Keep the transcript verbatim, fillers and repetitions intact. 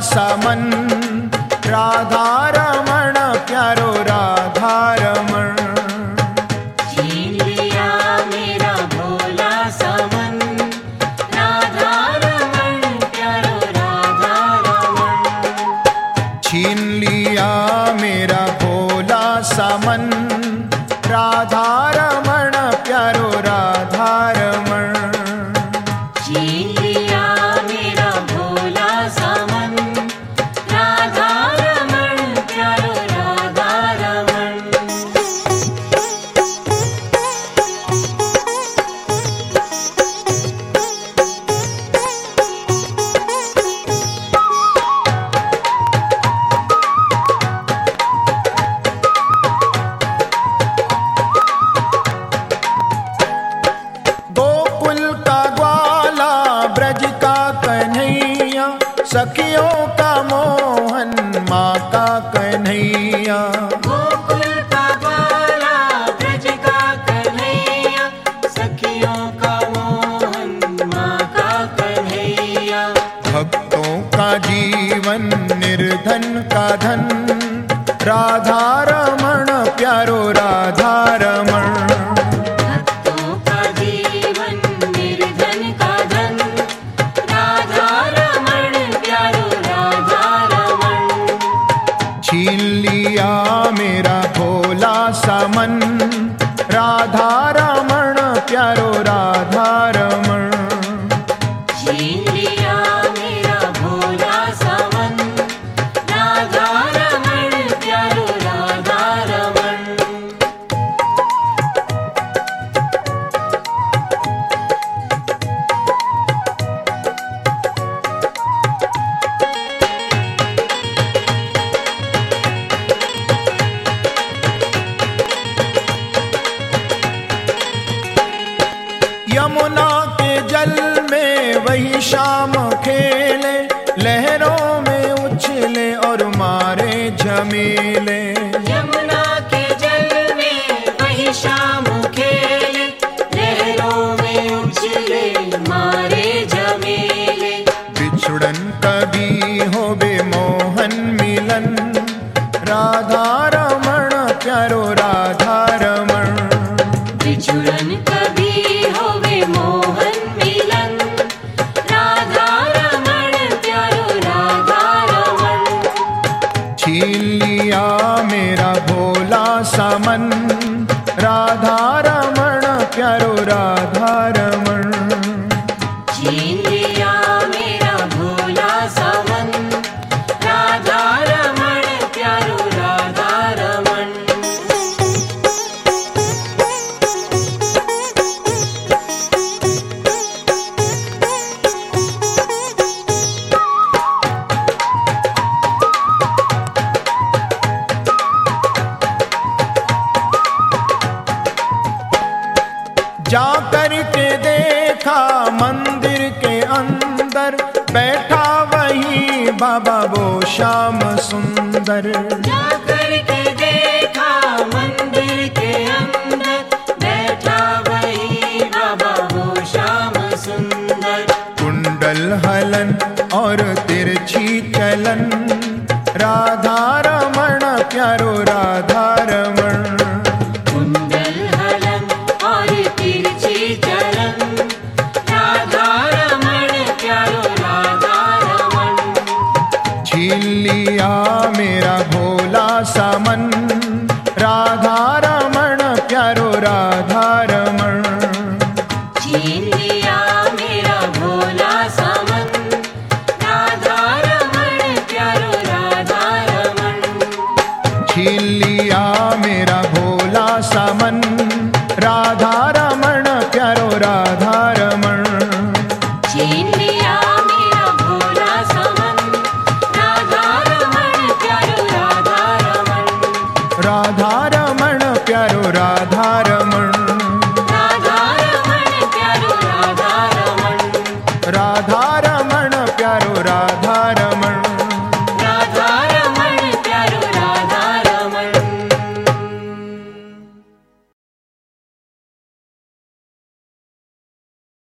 समन, राधा रमण प्यारो राधा रमण। छीन लिया मेरा भोला समन, राधा रमण प्यारो राधा रमण। छीन लिया मेरा भोला समन, राधा रमण प्यारो राधा रमण। छीन लिया मेरा भोला समन, राधा रमण प्यारो राधा रमण। गोकुल का ग्वाला ब्रज का कन्हैया, सखियों का मोहन माँ का कन्हैया। गोकुल का ग्वाला ब्रज का कन्हैया, सखियों का मोहन माँ का कन्हैया। भक्तों का जीवन निर्धन का धन, राधा रमण प्यारो राधा रमण। भक्तों का जीवन निर्धन का धन, राधा रमण प्यारो राधा रमण। छीन लिया मेरा भोला समन, राधा रमण प्यारो राधा रमण। छीन लिया मेरा भोला समन, राधा रमण प्यारो राधा रमण। यमुना के जल में वही शाम खेले, लहरों में उछले और मारे झमेले। यमुना के जल में वही शाम खेले, लहरों में उछले मारे झमेले। बिछुड़न कभी हो बे मोहन मिलन, राधा रमण प्यारो राधा रमण। बिछुड़न कभी होवे मोहन मिलन, राधा रमण प्यारो राधा रमण। छीन लिया मेरा भोला समन, राधा रमण प्यारो राधा रमण। छीन लिया मेरा भोला समन, राधा रमण प्यारो राधा रमण। जा कर के देखा मंदिर के अंदर, बैठा वही बाबा वो श्याम सुंदर। जाकर के देखा मंदिर के अंदर, बैठा वही बाबा वो श्याम सुंदर। कुंडल हलन और तिरछी चलन, राधा रमण प्यारो राधा रमण। कुंडल हलन और तिरछी चलन, राधा रमण प्यारो राधा रमण। छीन लिया मेरा भोला समन, राधा रमण प्यारो राधा रमण। छीन लिया मेरा भोला समन, राधा रमण प्यारो राधा रमण। छीन लिया मेरा भोला समन, राधा रमण प्यारो राधा रमण। छीन लिया मेरा भोला समन, राधा रमण प्यारो राधा रमण। राधा रमण प्यारो राधा रमण। राधा रमण प्यारो राधा रमण। राधा